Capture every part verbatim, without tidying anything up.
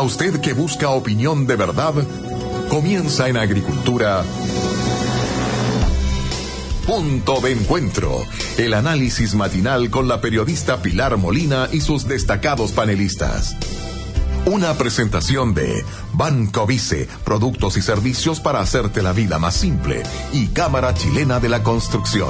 usted que busca opinión de verdad, comienza en Agricultura Punto de Encuentro, el análisis matinal con la periodista Pilar Molina y sus destacados panelistas. Una presentación de Banco Vice, productos y servicios para hacerte la vida más simple, y Cámara Chilena de la Construcción.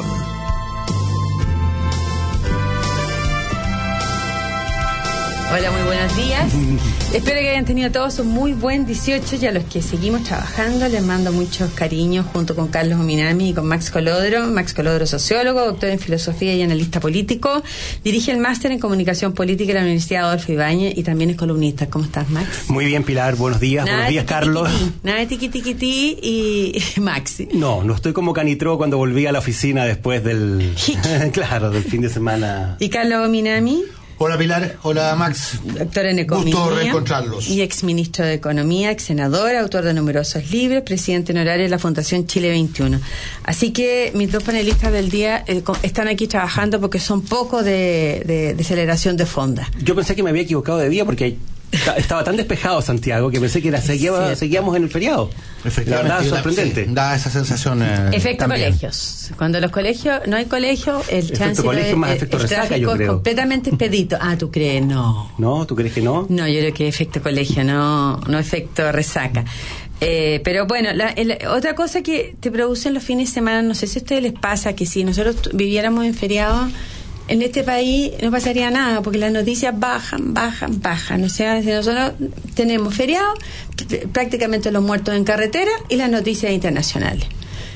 Hola, muy buenos días. Espero que hayan tenido todos un muy buen dieciocho, y a los que seguimos trabajando les mando muchos cariños junto con Carlos Ominami y con Max Colodro. Max Colodro, sociólogo, doctor en filosofía y analista político. Dirige el máster en comunicación política en la Universidad Adolfo Ibáñez y también es columnista. ¿Cómo estás, Max? Muy bien, Pilar. Buenos días. Nada buenos días, tiqui, Carlos. Tiqui, nada de tiqui tiqui ti y Max. No, no estoy como Canitró cuando volví a la oficina después del... claro, del fin de semana. ¿Y Carlos Ominami? Hola Pilar, hola Max. Doctor en Economía. Gusto reencontrarlos. Y exministro de Economía, ex senador, autor de numerosos libros, presidente honorario de la Fundación Chile veintiuno. Así que mis dos panelistas del día eh, están aquí trabajando porque son poco de, de, de aceleración de fonda. Yo pensé que me había equivocado de día porque estaba tan despejado Santiago que pensé que era, seguía, seguíamos en el feriado. La verdad, sorprendente. Sí, da esa sensación. Eh, efecto también. Colegios. Cuando los colegios, no hay colegio, el efecto chance colegio es, más el, efecto el resaca, tráfico yo creo. Es completamente expedito. Ah, ¿tú crees? No. ¿No? ¿Tú crees que no? No, yo creo que efecto colegio, no, no efecto resaca. Eh, pero bueno, la, el, otra cosa que te producen los fines de semana, no sé si a ustedes les pasa que si nosotros t- viviéramos en feriado, en este país no pasaría nada, porque las noticias bajan, bajan, bajan. O sea, si nosotros tenemos feriado, prácticamente los muertos en carretera y las noticias internacionales.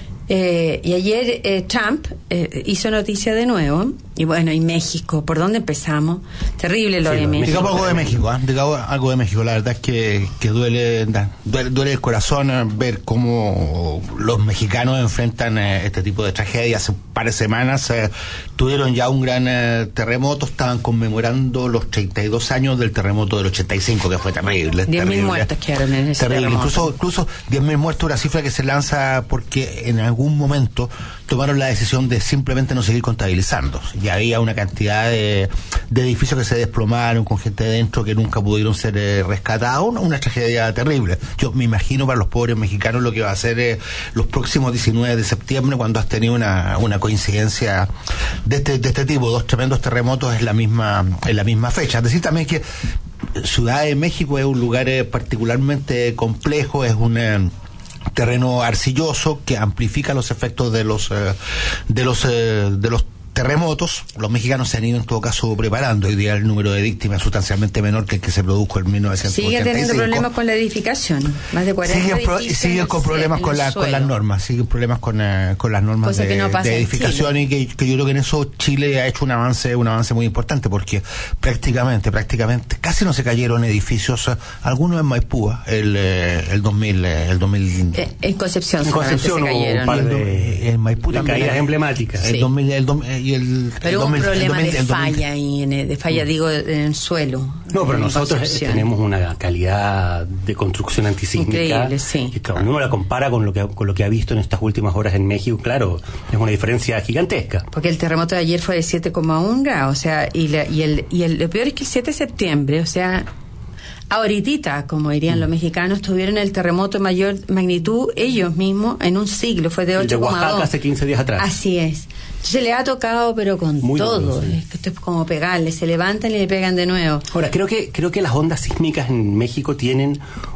Eh, y ayer eh, Trump eh, hizo noticia de nuevo. Y bueno, y México, ¿por dónde empezamos? Terrible lo Sí, de lo de México. Digamos algo de México, ¿eh? Digamos algo de México. La verdad es que, que duele, da, duele, duele el corazón eh, ver cómo los mexicanos enfrentan eh, este tipo de tragedias. Hace un par de semanas eh, tuvieron ya un gran eh, terremoto, estaban conmemorando los treinta y dos años del terremoto del ochenta y cinco, que fue terrible. diez mil muertos quedaron en ese terrible. terremoto. Incluso, incluso diez mil muertos, una cifra que se lanza porque en algún momento tomaron la decisión de simplemente no seguir contabilizando. Ya había una cantidad de, de edificios que se desplomaron con gente dentro que nunca pudieron ser eh, rescatados. Una, una tragedia terrible. Yo me imagino para los pobres mexicanos lo que va a ser eh, los próximos diecinueve de septiembre, cuando has tenido una, una coincidencia de este, de este tipo, dos tremendos terremotos en la misma, en la misma fecha. Es decir, también que Ciudad de México es un lugar eh, particularmente complejo, es un eh, terreno arcilloso que amplifica los efectos de los eh, de los eh, de los terremotos. Los mexicanos se han ido en todo caso preparando. Hoy día el número de víctimas es sustancialmente menor que el que se produjo en mil novecientos ochenta y cinco. Sigue teniendo problemas con la edificación. Más de cuarenta siguen, pro, edificios siguen con problemas en con, el la, con las normas, siguen problemas con, uh, con las normas Cosa de, que no pasa de en edificación Chile. y que, que yo creo que en eso Chile ha hecho un avance un avance muy importante, porque prácticamente prácticamente casi no se cayeron edificios, uh, algunos en Maipú, el, uh, el dos mil el dos mil eh, en Concepción, en Concepción se hubo cayeron. un par de, en Maipú de también caídas hay, emblemáticas. el Sí. dos mil el, dos mil, y el Pero el hubo un dos mil, problema el dos mil, de el dos mil. falla y en el, de falla digo en el suelo. No, pero en nosotros Concepción. tenemos una calidad de construcción antisísmica. Increíble, sí. Que cuando uno la compara con lo que con lo que ha visto en estas últimas horas en México, claro, es una diferencia gigantesca. Porque el terremoto de ayer fue de siete coma uno grados, o sea, y, la, y, el, y el, lo peor es que el siete de septiembre, o sea, ahoritita, como dirían los mexicanos, tuvieron el terremoto de mayor magnitud ellos mismos en un siglo, fue de El de ocho coma dos. Oaxaca hace quince días atrás. Así es. Entonces le ha tocado, pero con Muy todo. duro, sí. Es que esto es como pegarle, se levantan y le pegan de nuevo. Ahora, creo que creo que las ondas sísmicas en México tienen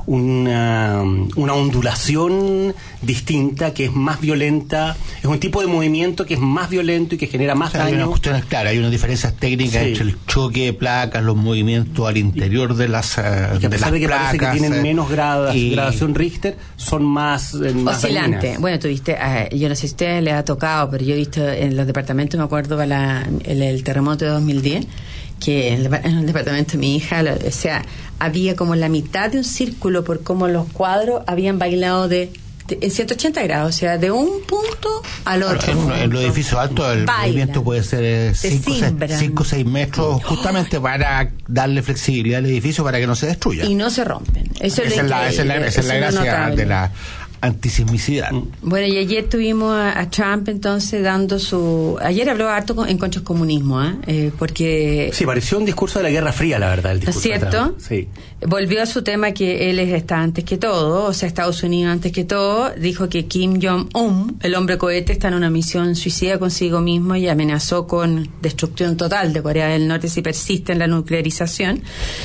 una, una ondulación distinta, que es más violenta, es un tipo de movimiento que es más violento y que genera más O sea, hay unas daño. cuestiones claras, hay unas diferencias técnicas Sí. entre el choque de placas, los movimientos al interior de las, uh, Y que a de pesar las de que parece que placas, tienen eh, menos gradas, y- gradación Richter, son más, eh, más Oscilante. dañinas. Bueno, tuviste, eh, yo no sé si a ustedes les ha tocado, pero yo he visto en los departamentos, me acuerdo para la, el, el terremoto de dos mil diez, que en el, en el departamento de mi hija, lo, o sea, había como la mitad de un círculo por cómo los cuadros habían bailado de, de en ciento ochenta grados, o sea, de un punto al otro. En, en los edificios altos el Baila. movimiento puede ser cinco o seis metros, justamente para darle flexibilidad al edificio para que no se destruya. Y no se rompen. Eso es esa, lo es la, esa es la, increíble, esa es la eso es lo gracia notable. de la antisismicidad. Bueno, y ayer tuvimos a, a Trump entonces dando su... Ayer habló harto con, en contra del comunismo, ¿eh? Eh, porque... Sí, pareció un discurso de la Guerra Fría, la verdad, el ¿no es discurso. cierto? Sí. Volvió a su tema que él está antes que todo, o sea, Estados Unidos antes que todo. Dijo que Kim Jong-un, el hombre cohete, está en una misión suicida consigo mismo y amenazó con destrucción total de Corea del Norte si persiste en la nuclearización.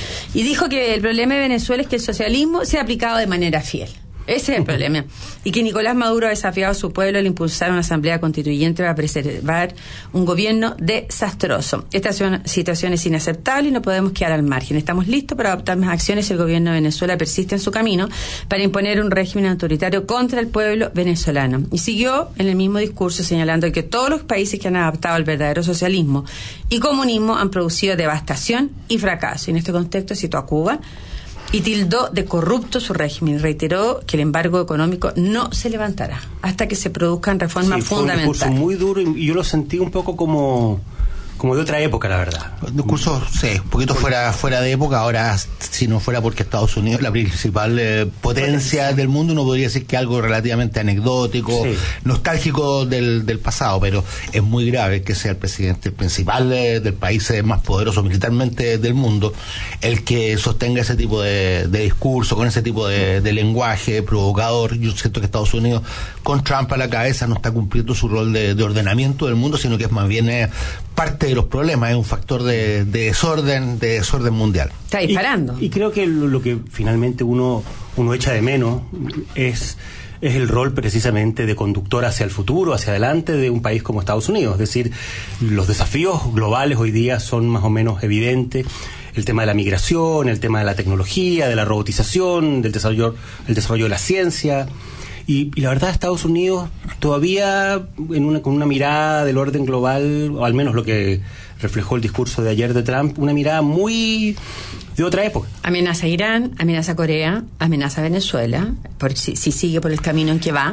Y dijo que el problema de Venezuela es que el socialismo se ha aplicado de manera fiel. Ese es el problema. Y que Nicolás Maduro ha desafiado a su pueblo al impulsar una asamblea constituyente para preservar un gobierno desastroso. Esta situación es inaceptable y no podemos quedar al margen. Estamos listos para adoptar más acciones si el gobierno de Venezuela persiste en su camino para imponer un régimen autoritario contra el pueblo venezolano. Y siguió en el mismo discurso señalando que todos los países que han adaptado el verdadero socialismo y comunismo han producido devastación y fracaso. Y en este contexto citó a Cuba y tildó de corrupto su régimen y reiteró que el embargo económico no se levantará hasta que se produzcan reformas sí, fue fundamentales. Un discurso muy duro y yo lo sentí un poco como como de otra época, la verdad. Un discurso, sí, un poquito fuera fuera de época. Ahora, si no fuera porque Estados Unidos es la principal eh, potencia del mundo, uno podría decir que algo relativamente anecdótico, sí, nostálgico del, del pasado, pero es muy grave que sea el presidente principal eh, del país eh, más poderoso militarmente del mundo el que sostenga ese tipo de, de discurso, con ese tipo de, de lenguaje provocador. Yo siento que Estados Unidos, con Trump a la cabeza, no está cumpliendo su rol de, de ordenamiento del mundo, sino que es más bien eh, parte de los problemas, es un factor de, de desorden, de desorden mundial. Está disparando. Y, y creo que lo, lo que finalmente uno, uno echa de menos es, es el rol precisamente de conductor hacia el futuro, hacia adelante de un país como Estados Unidos. Es decir, los desafíos globales hoy día son más o menos evidentes. El tema de la migración, el tema de la tecnología, de la robotización, del desarrollo, el desarrollo de la ciencia. Y, y la verdad, Estados Unidos todavía en una, con una mirada del orden global, o al menos lo que reflejó el discurso de ayer de Trump, una mirada muy de otra época. Amenaza a Irán, amenaza a Corea, amenaza a Venezuela, por si, si sigue por el camino en que va.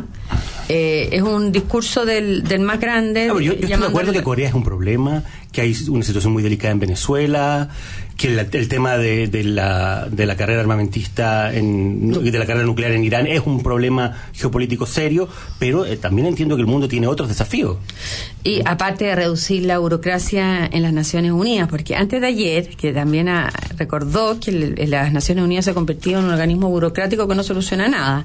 Eh, es un discurso del, del más grande. No, yo, yo estoy de acuerdo que Corea es un problema, que hay una situación muy delicada en Venezuela, que el, el tema de, de la de la carrera armamentista en, de la carrera nuclear en Irán es un problema geopolítico serio, pero eh, también entiendo que el mundo tiene otros desafíos. Y aparte de reducir la burocracia en las Naciones Unidas, porque antes de ayer, que también a, recordó que el, las Naciones Unidas se ha convertido en un organismo burocrático que no soluciona nada.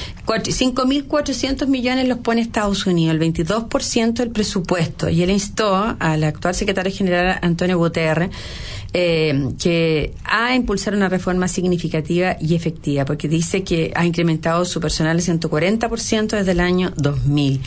cinco mil cuatrocientos millones los pone Estados Unidos, el veintidós por ciento del presupuesto, y él instó al actual secretario general Antonio Guterres eh, que a impulsar una reforma significativa y efectiva, porque dice que ha incrementado su personal el ciento cuarenta por ciento desde el año dos mil.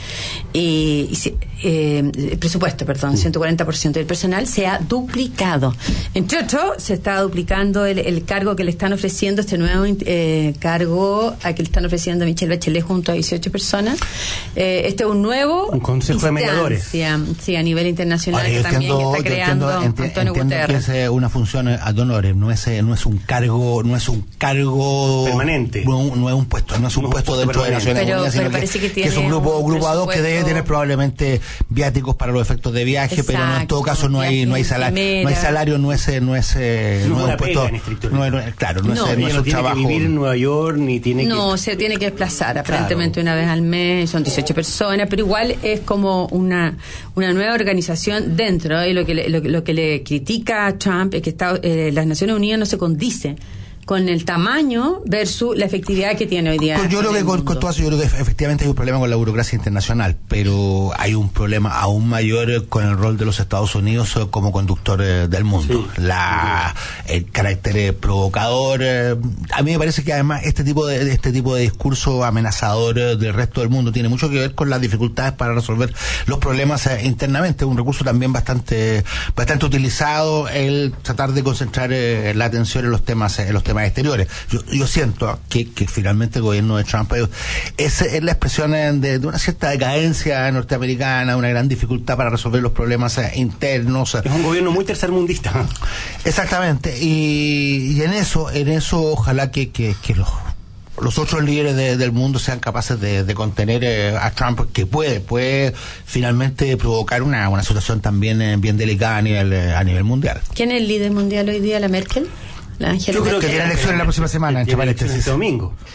Y, y eh, el presupuesto, perdón, ciento cuarenta por ciento del personal se ha duplicado. Entre otros, se está duplicando el, el cargo que le están ofreciendo, este nuevo eh, cargo a que le están ofreciendo a Michelle Bachelet junto a dieciocho personas. Eh, este es un nuevo un consejo de mediadores. Sí, a nivel internacional. Ahora, que también entiendo, que está creando entiendo, enti- Antonio entiendo Guterres. Que es una función ad honorem, no es no es un cargo, no es un cargo permanente, no, no es un puesto, no es un no puesto un puesto dentro de Naciones pero, Unidas, pero sino parece que, que, tiene que es un grupo un grupo ad hoc que debe presupuesto. tener probablemente viáticos para los efectos de viaje. Exacto, pero en todo caso no hay no hay salario, no hay salario, no es no es no, no es un puesto, no, no, claro, no, no, es, no es no un tiene trabajo. que vivir en Nueva York ni tiene no, que... se tiene que desplazar aparentemente claro. Una vez al mes, son dieciocho personas, pero igual es como una una nueva organización dentro, ¿eh? y lo que le, lo, lo que le critica a Trump es que está, eh, las Naciones Unidas no se condice con el tamaño versus la efectividad que tiene hoy día. Yo creo que con, con todo eso, yo creo que efectivamente hay un problema con la burocracia internacional, pero hay un problema aún mayor con el rol de los Estados Unidos como conductor eh, del mundo. Sí. La el carácter eh, provocador. Eh, a mí me parece que además este tipo de este tipo de discurso amenazador eh, del resto del mundo tiene mucho que ver con las dificultades para resolver los problemas eh, internamente. Un recurso también bastante bastante utilizado, el tratar de concentrar eh, la atención en los temas en los temas exteriores. Yo, yo siento que, que finalmente el gobierno de Trump es, es la expresión de, de una cierta decadencia norteamericana, una gran dificultad para resolver los problemas eh, internos. Es un gobierno muy tercermundista. Exactamente, y, y en eso, en eso ojalá que, que, que los los otros líderes de, del mundo sean capaces de, de contener eh, a Trump, que puede puede finalmente provocar una, una situación también eh, bien delicada a nivel eh, a nivel mundial. ¿Quién es el líder mundial hoy día? ¿La Merkel? La Yo creo que tiene elecciones la próxima semana en Chile. Este domingo.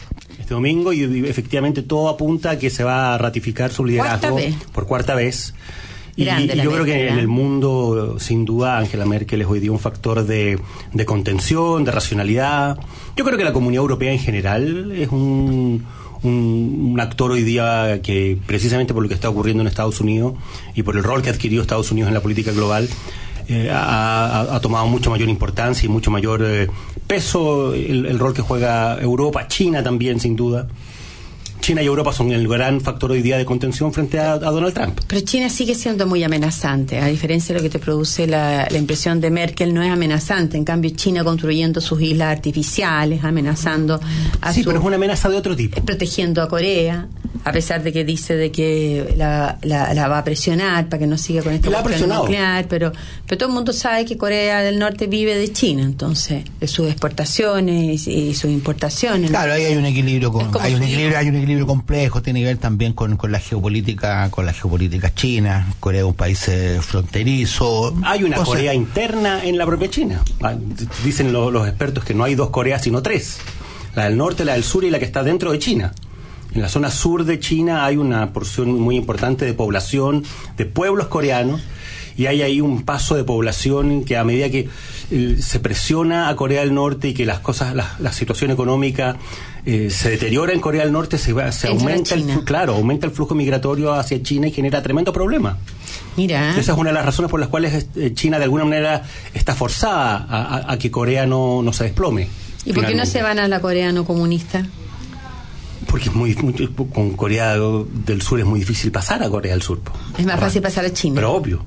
este domingo, y, y efectivamente todo apunta a que se va a ratificar su liderazgo por cuarta vez. Y, y yo creo que en el mundo, sin duda, Angela Merkel es hoy día un factor de, de contención, de racionalidad. Yo creo que la Comunidad Europea en general es un, un, un actor hoy día que, precisamente por lo que está ocurriendo en Estados Unidos y por el rol que ha adquirido Estados Unidos en la política global, eh, ha, ha tomado mucho mayor importancia y mucho mayor eh, peso el, el rol que juega Europa, China también, sin duda. China y Europa son el gran factor hoy día de contención frente a, a Donald Trump. Pero China sigue siendo muy amenazante, a diferencia de lo que te produce la, la impresión de Merkel, no es amenazante. En cambio, China construyendo sus islas artificiales, amenazando a Sí, su, pero es una amenaza de otro tipo. Protegiendo a Corea, a pesar de que dice de que la, la, la va a presionar para que no siga con esta cuestión nuclear, pero, pero todo el mundo sabe que Corea del Norte vive de China, entonces, de sus exportaciones y, y sus importaciones. Claro, ahí hay un equilibrio, con, hay un equilibrio, hay un equilibrio complejo, tiene que ver también con, con la geopolítica, con la geopolítica china. Corea es un país eh, fronterizo. Hay una cosas... Corea interna en la propia China. Dicen lo, los expertos que no hay dos Coreas sino tres: la del norte, la del sur y la que está dentro de China. En la zona sur de China hay una porción muy importante de población, de pueblos coreanos, y hay ahí un paso de población que, a medida que eh, se presiona a Corea del Norte y que las cosas, la, la situación económica eh, se deteriora en Corea del Norte, se, va, se aumenta el, claro, aumenta el flujo migratorio hacia China y genera tremendo problema. Mira. Esa es una de las razones por las cuales eh, China de alguna manera está forzada a, a, a que Corea no, no se desplome. ¿Y por qué no se van a la Corea no comunista? Porque es muy, muy, con Corea del Sur es muy difícil pasar a Corea del Sur. Es más fácil pasar a China. Pero obvio.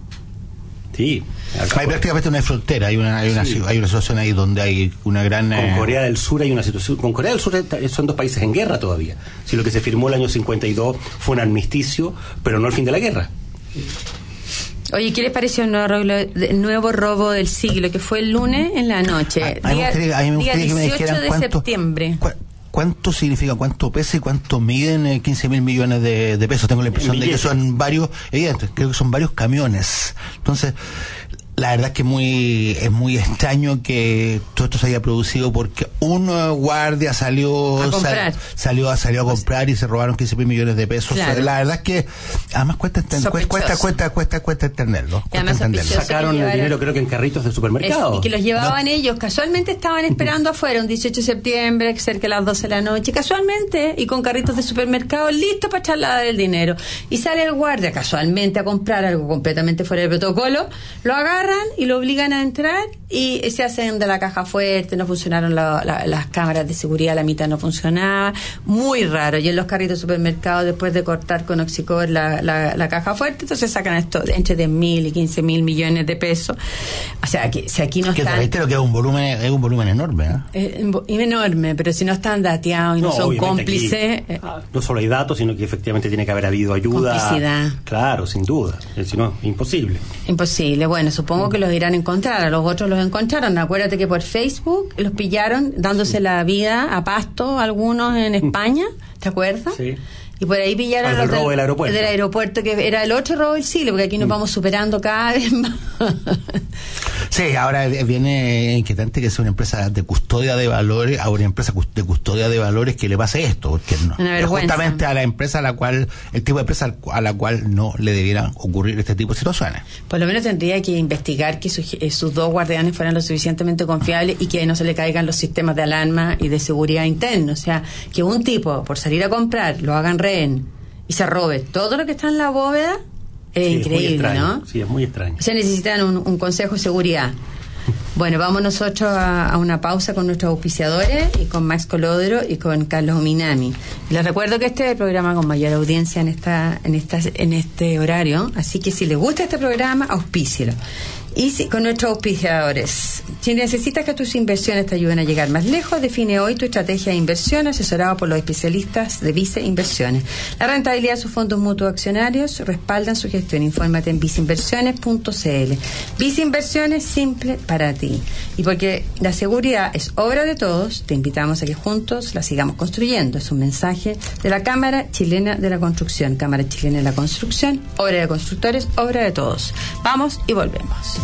Sí. Hay prácticamente una frontera, hay una, hay una, sí. hay una situación ahí donde hay una gran... Con eh... Corea del Sur hay una situación... Con Corea del Sur son dos países en guerra todavía. Si lo que se firmó el año cincuenta y dos fue un armisticio, pero no el fin de la guerra. Oye, ¿qué les pareció el nuevo, el nuevo robo del siglo, que fue el lunes en la noche? A, a día, a mí me gustaría que me dijeran de cuánto, septiembre. Cu ¿Cuánto significa, cuánto pesa y cuánto miden eh, quince mil millones de, de pesos? Tengo la impresión de que son varios, evidente, creo que son varios camiones. Entonces, la verdad es que muy, es muy extraño que todo esto se haya producido porque un guardia salió a comprar. Sal, salió, salió a comprar y se robaron quince mil millones de pesos. Claro. O sea, la verdad es que además cuesta cuesta cuesta cuesta cuesta, cuesta entenderlo. Cuesta entenderlo. Sacaron el dinero creo que en carritos de supermercado. Es, y que los llevaban no. ellos. Casualmente estaban esperando afuera un dieciocho de septiembre, cerca de las doce de la noche, casualmente, y con carritos de supermercado listos para trasladar el dinero. Y sale el guardia casualmente a comprar algo completamente fuera del protocolo, lo agarra y lo obligan a entrar y se hacen de la caja fuerte, no funcionaron la, la, las cámaras de seguridad, la mitad no funcionaba, muy raro. Y en los carritos de supermercado, después de cortar con oxicor la, la, la caja fuerte, entonces sacan esto entre diez mil y quince mil millones de pesos. O sea, que si aquí no que están... Que te que es un volumen, es un volumen enorme, ¿eh? Eh, enorme, pero si no están dateados y no, no son cómplices... Aquí, eh, no solo hay datos, sino que efectivamente tiene que haber habido ayuda. Complicidad. Claro, sin duda. Si no, imposible. Imposible. Bueno, supongo que los irán a encontrar, a los otros los encontraron. Acuérdate que por Facebook los pillaron dándose la vida a pasto algunos en España, ¿te acuerdas? Sí. Y por ahí pillaron el robo del, del aeropuerto. Del aeropuerto, que era el otro robo del siglo, porque aquí nos vamos superando cada vez más. Sí, ahora viene inquietante que sea una empresa de custodia de valores a una empresa de custodia de valores que le pase esto, porque no, es justamente a la empresa a la cual, el tipo de empresa a la cual no le debieran ocurrir este tipo de situaciones. Por lo menos tendría que investigar que sus, sus dos guardianes fueran lo suficientemente confiables y que no se le caigan los sistemas de alarma y de seguridad internos. O sea, que un tipo, por salir a comprar, lo hagan rehén y se robe todo lo que está en la bóveda. Es sí, increíble, es ¿no? Sí, es muy extraño. O sea, necesitan un, un consejo de seguridad. Bueno, vamos nosotros a, a una pausa con nuestros auspiciadores y con Max Colodro y con Carlos Ominami. Les recuerdo que este es el programa con mayor audiencia en esta, en esta, en este horario, así que si les gusta este programa, auspícielo. Y si, con nuestros auspiciadores, si necesitas que tus inversiones te ayuden a llegar más lejos, define hoy tu estrategia de inversión asesorado por los especialistas de Vice Inversiones. La rentabilidad de sus fondos mutuos accionarios respaldan su gestión. Infórmate en viceinversiones punto c l. Vice Inversiones, simple para ti. Y porque la seguridad es obra de todos, te invitamos a que juntos la sigamos construyendo. Es un mensaje de la Cámara Chilena de la Construcción. Cámara Chilena de la Construcción, obra de constructores, obra de todos. Vamos y volvemos.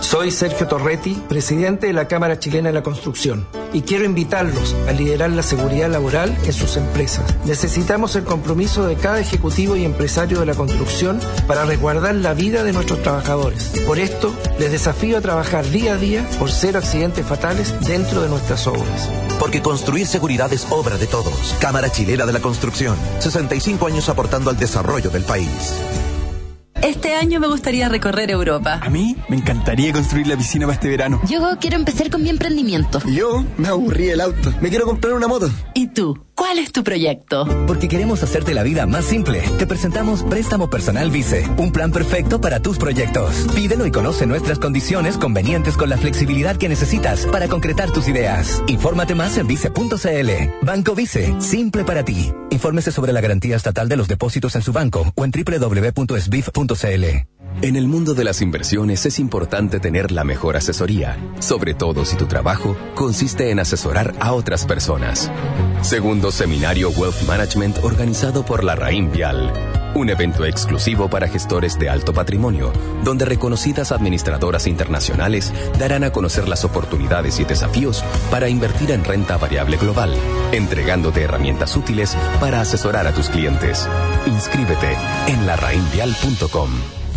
Soy Sergio Torretti, presidente de la Cámara Chilena de la Construcción, y quiero invitarlos a liderar la seguridad laboral en sus empresas. Necesitamos el compromiso de cada ejecutivo y empresario de la construcción para resguardar la vida de nuestros trabajadores. Por esto, les desafío a trabajar día a día por cero accidentes fatales dentro de nuestras obras. Porque construir seguridad es obra de todos. Cámara Chilena de la Construcción, sesenta y cinco años aportando al desarrollo del país. Este año me gustaría recorrer Europa. A mí me encantaría construir la piscina para este verano. Yo quiero empezar con mi emprendimiento. Yo me aburrí el auto. Me quiero comprar una moto. ¿Y tú? ¿Cuál es tu proyecto? Porque queremos hacerte la vida más simple. Te presentamos Préstamo Personal Vice, un plan perfecto para tus proyectos. Pídelo y conoce nuestras condiciones convenientes con la flexibilidad que necesitas para concretar tus ideas. Infórmate más en vice punto c l. Banco Vice, simple para ti. Infórmese sobre la garantía estatal de los depósitos en su banco o en doble u doble u doble u punto s b i f punto c l. En el mundo de las inversiones es importante tener la mejor asesoría, sobre todo si tu trabajo consiste en asesorar a otras personas. Segundo Seminario Wealth Management organizado por la Raín Vial. Un evento exclusivo para gestores de alto patrimonio, donde reconocidas administradoras internacionales darán a conocer las oportunidades y desafíos para invertir en renta variable global, entregándote herramientas útiles para asesorar a tus clientes. Inscríbete en la raín vial punto com.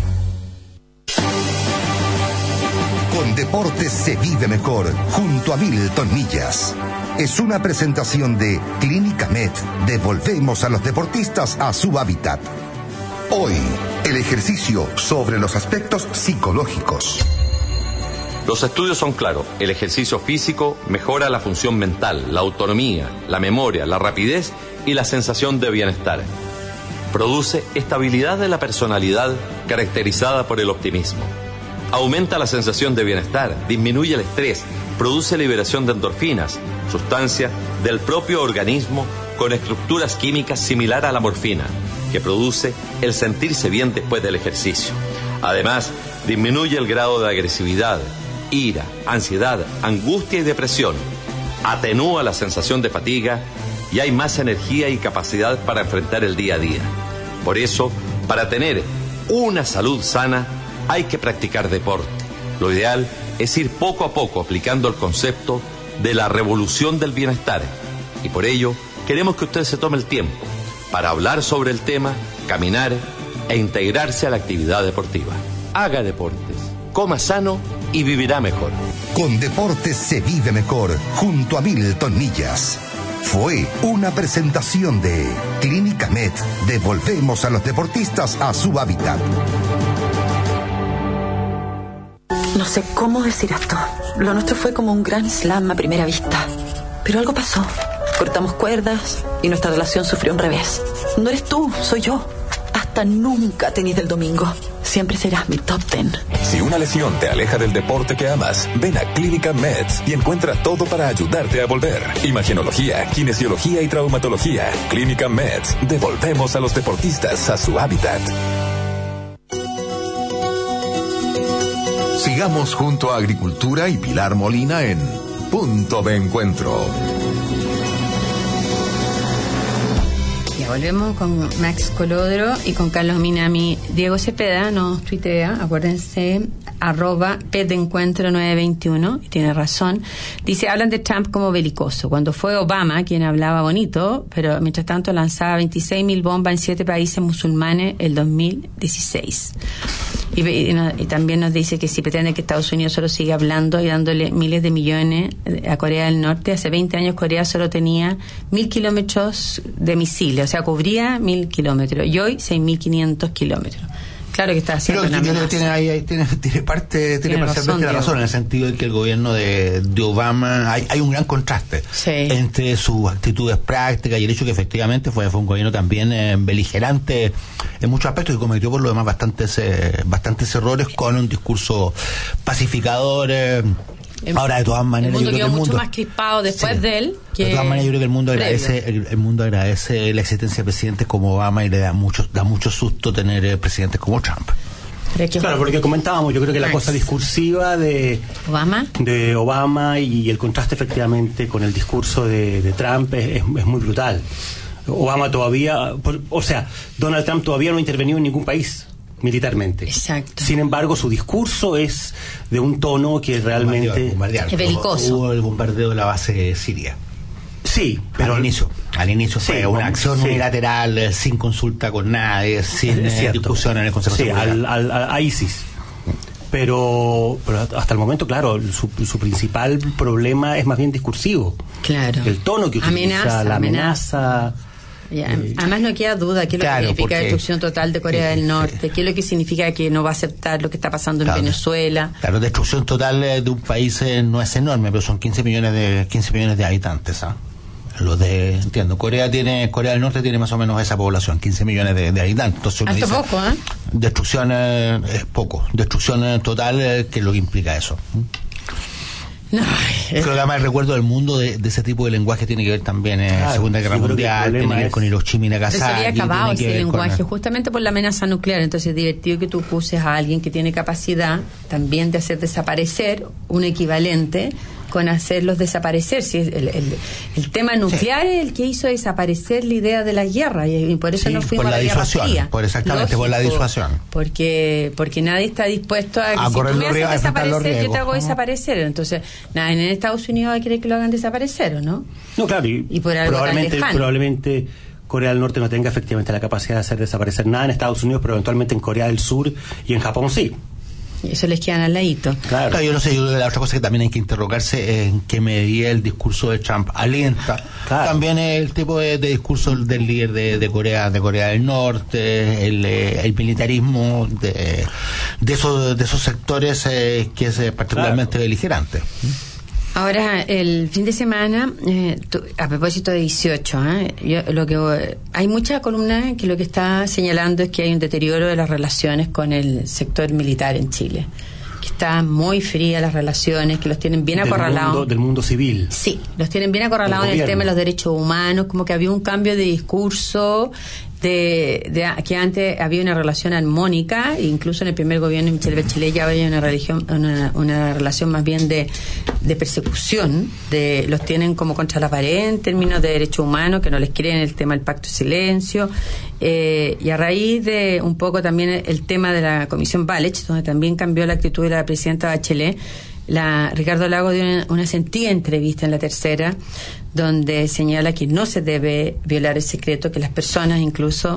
Con deportes se vive mejor, junto a Milton Millas. Es una presentación de Clínica Med. Devolvemos a los deportistas a su hábitat. Hoy, el ejercicio sobre los aspectos psicológicos. Los estudios son claros. El ejercicio físico mejora la función mental, la autonomía, la memoria, la rapidez y la sensación de bienestar. Produce estabilidad de la personalidad caracterizada por el optimismo. Aumenta la sensación de bienestar, disminuye el estrés, produce liberación de endorfinas, sustancia del propio organismo con estructuras químicas similar a la morfina, que produce el sentirse bien después del ejercicio. Además, disminuye el grado de agresividad, ira, ansiedad, angustia y depresión, atenúa la sensación de fatiga y hay más energía y capacidad para enfrentar el día a día. Por eso, para tener una salud sana, hay que practicar deporte. Lo ideal es ir poco a poco aplicando el concepto de la revolución del bienestar. Y por ello, queremos que usted se tome el tiempo para hablar sobre el tema, caminar e integrarse a la actividad deportiva. Haga deportes, coma sano y vivirá mejor. Con deportes se vive mejor, junto a Milton Millas. Fue una presentación de Clínica Med. Devolvemos a los deportistas a su hábitat. No sé cómo decir esto. Lo nuestro fue como un gran slam a primera vista. Pero algo pasó. Cortamos cuerdas y nuestra relación sufrió un revés. No eres tú, soy yo. Hasta nunca tenis del domingo. Siempre serás mi top ten. Si una lesión te aleja del deporte que amas, ven a Clínica Med y encuentra todo para ayudarte a volver. Imagenología, kinesiología y traumatología. Clínica Med. Devolvemos a los deportistas a su hábitat. Sigamos junto a Agricultura y Pilar Molina en Punto de Encuentro. Ya volvemos con Max Colodro y con Carlos Minami. Diego Cepeda nos tuitea, acuérdense, arroba P de Encuentro nueve veintiuno, y tiene razón. Dice, hablan de Trump como belicoso, cuando fue Obama quien hablaba bonito, pero mientras tanto lanzaba veintiséis mil bombas en siete países musulmanes el dos mil dieciséis. Y, y, y también nos dice que si pretende que Estados Unidos solo siga hablando y dándole miles de millones a Corea del Norte, hace veinte años Corea solo tenía mil kilómetros de misiles, o sea, cubría mil kilómetros, y hoy seis mil quinientos kilómetros. Claro que está haciendo Pero una yo creo amenaza. que tiene, ahí, ahí tiene, tiene parte, tiene, Tiene parcialmente razón, la razón, Diego. en el sentido de que el gobierno de, de Obama, hay, hay un gran contraste Sí. entre sus actitudes prácticas y el hecho que efectivamente fue, fue un gobierno también eh, beligerante en muchos aspectos y cometió por lo demás bastantes, eh, bastantes errores con un discurso pacificador. eh, El- Ahora, de todas maneras, el mundo yo creo quedó que el mucho mundo... más crispado después Sí. de él que De todas maneras, yo creo que el mundo previo. agradece, el, el mundo agradece la existencia de presidentes como Obama y le da mucho, da mucho susto tener eh, presidentes como Trump. Pero es que Claro, porque comentábamos, yo creo que la Nice. cosa discursiva de Obama de Obama y el contraste efectivamente con el discurso de, de Trump es, es, es muy brutal. Obama todavía, por- o sea, Donald Trump todavía no ha intervenido en ningún país. militarmente. Exacto. Sin embargo, su discurso es de un tono que realmente es belicoso. Hubo el bombardeo de la base siria. Sí, pero al inicio, al inicio sí, fue una acción sí. unilateral, sin consulta con nadie, sin eh, discusión en el Consejo sí, de Seguridad. Al, al, a ISIS. Pero, pero hasta el momento, claro, su, su principal problema es más bien discursivo. Claro. El tono que utiliza, amenaza, la amenaza. amenaza. Ya, eh, además no queda duda qué es lo claro, que significa porque, destrucción total de Corea del Norte, qué es lo que significa que no va a aceptar lo que está pasando en claro, Venezuela. Claro, destrucción total de un país eh, no es enorme, pero son quince millones de quince millones de habitantes, ¿ah? Los de, entiendo, Corea tiene Corea del Norte tiene más o menos esa población, quince millones de, de habitantes. Entonces uno Hasta dice, poco, ¿eh? Destrucción eh, es poco, destrucción eh, total, eh, que es lo que implica eso. No, creo que además el recuerdo del mundo de, de ese tipo de lenguaje tiene que ver también en eh, la Segunda Guerra Mundial, tiene que ver con Hiroshima y Nagasaki. Se había acabado ese lenguaje con... justamente por la amenaza nuclear. Entonces es divertido que tú uses a alguien que tiene capacidad también de hacer desaparecer un equivalente con hacerlos desaparecer. Si es el, el, el tema nuclear sí. es el que hizo desaparecer la idea de la guerra y, y por eso sí, no fuimos por la, a la disuasión, Guerra Fría. Por exactamente, Lógico, por la disuasión. Porque porque nadie está dispuesto a que a si tú me haces riesgos, desaparecer, yo te hago desaparecer. Entonces, nada, en Estados Unidos va a querer que lo hagan desaparecer, ¿o no? No, claro, y, y por algo probablemente, tan lejano. probablemente Corea del Norte no tenga efectivamente la capacidad de hacer desaparecer nada en Estados Unidos, pero eventualmente en Corea del Sur y en Japón sí. Y eso les quedan al ladito. Claro. claro, yo no sé, yo, la otra cosa que también hay que interrogarse es en qué medida el discurso de Trump alienta claro. también el tipo de, de discurso del líder de, de Corea de Corea del Norte, el, el militarismo de, de esos de esos sectores eh, que es eh, particularmente claro. beligerante. Ahora, el fin de semana, eh, tu, a propósito de dieciocho, ¿eh? Yo, lo que hay mucha columna que lo que está señalando es que hay un deterioro de las relaciones con el sector militar en Chile, que están muy frías las relaciones, que los tienen bien del acorralados. Mundo, del mundo civil. Sí, los tienen bien acorralados en el tema de los derechos humanos, como que había un cambio de discurso. De, de que antes había una relación armónica, incluso en el primer gobierno de Michelle Bachelet ya había una religión, una, una relación más bien de, de persecución, de los tienen como contra la pared en términos de derechos humanos, que no les quieren el tema del pacto de silencio, eh, y a raíz de un poco también el tema de la Comisión Balech, donde también cambió la actitud de la presidenta Bachelet. La, Ricardo Lago dio una, una sentida entrevista en La Tercera, donde señala que no se debe violar el secreto, que las personas incluso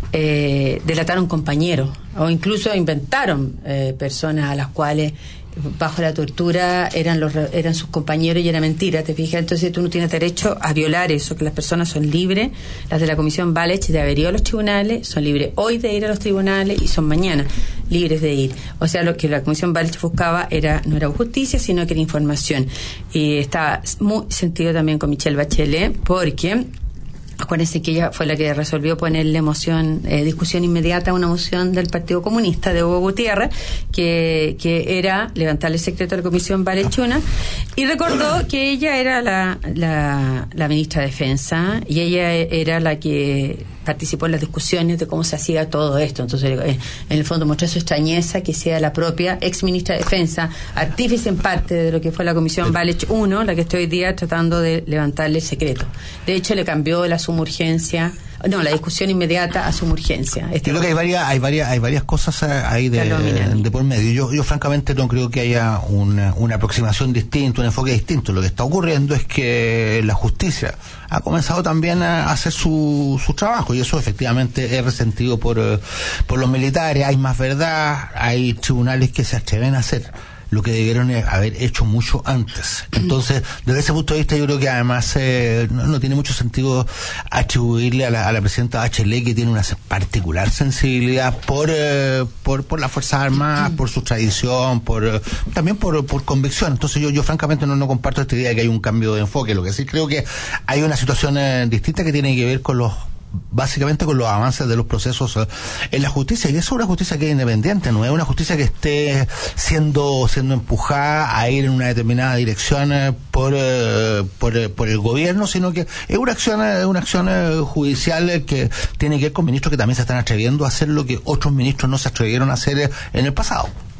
eh, delataron compañeros o incluso inventaron eh, personas a las cuales bajo la tortura eran los eran sus compañeros y era mentira, ¿te fijas? Entonces tú no tienes derecho a violar eso, que las personas son libres, las de la Comisión Balech de haber ido a los tribunales, son libres hoy de ir a los tribunales y son mañana libres de ir. O sea, lo que la Comisión Balech buscaba era no era justicia, sino que era información. Y está muy sentido también con Michelle Bachelet, porque acuérdense que ella fue la que resolvió ponerle moción, eh, discusión inmediata a una moción del Partido Comunista de Hugo Gutiérrez, que, que era levantar el secreto de la Comisión Balechuna, y recordó que ella era la, la, la ministra de Defensa, y ella era la que participó en las discusiones de cómo se hacía todo esto. Entonces, eh, en el fondo mostró su extrañeza que sea la propia ex ministra de Defensa, artífice en parte de lo que fue la Comisión Balech uno, la que estoy hoy día tratando de levantarle el secreto. De hecho, le cambió la suma urgencia, no, la discusión inmediata a suma urgencia. Este creo que hay varias, hay varias, hay varias cosas ahí de, de por medio. Yo, yo francamente no creo que haya una, una aproximación distinta, un enfoque distinto. Lo que está ocurriendo es que la justicia ha comenzado también a hacer su, su trabajo, y eso efectivamente es resentido por, por los militares. Hay más verdad, hay tribunales que se atreven a hacer lo que debieron haber hecho mucho antes. Entonces, desde ese punto de vista, yo creo que además eh, no, no tiene mucho sentido atribuirle a la, a la presidenta Bachelet, que tiene una particular sensibilidad por eh, por, por las Fuerzas Armadas, por su tradición, por eh, también por, por convicción. Entonces, yo yo francamente no, no comparto esta idea de que hay un cambio de enfoque. Lo que sí creo que hay una situación eh, distinta que tiene que ver con los básicamente con los avances de los procesos eh, en la justicia, y eso es una justicia que es independiente, no es una justicia que esté siendo siendo empujada a ir en una determinada dirección eh, por, eh, por eh, por el gobierno, sino que es una acción eh, una acción eh, judicial eh, que tiene que ver con ministros que también se están atreviendo a hacer lo que otros ministros no se atrevieron a hacer eh, en el pasado.